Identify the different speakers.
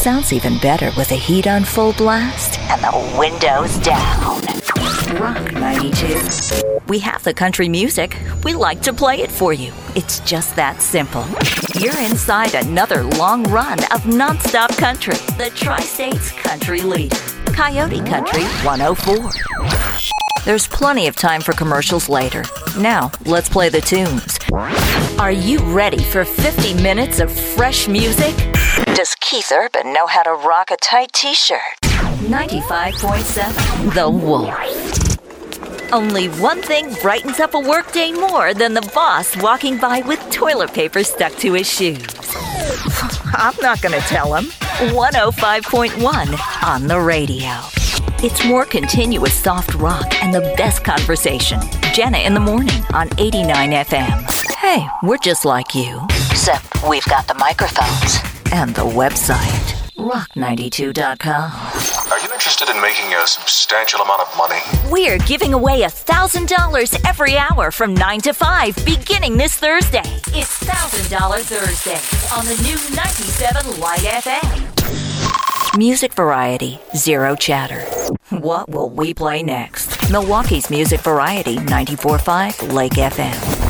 Speaker 1: Sounds even better with the heat on full blast and the windows down. Rock 92. We have the country music. We like to play it for you. It's just that simple. You're inside another long run of nonstop country. The Tri-State's country leader, Coyote Country 104. There's plenty of time for commercials later. Now, let's play the tunes. Are you ready for 50 minutes of fresh music? Does Keith Urban know how to rock a tight t-shirt? 95.7 The Wolf. Only one thing brightens up a workday more than the boss walking by with toilet paper stuck to his shoes. I'm not going to tell him. 105.1 on the radio. It's more continuous soft rock and the best conversation. Jenna in the morning on 89 FM. Hey, we're just like you. Except we've got the microphones and the website. Rock92.com.
Speaker 2: Are you interested in making a substantial amount of money?
Speaker 1: We're giving away $1,000 every hour from 9 to 5 beginning this Thursday. It's $1,000 Thursday on the new 97 Light FM. Music variety, zero chatter. What will we play next? Milwaukee's Music Variety, 94.5 Lake FM.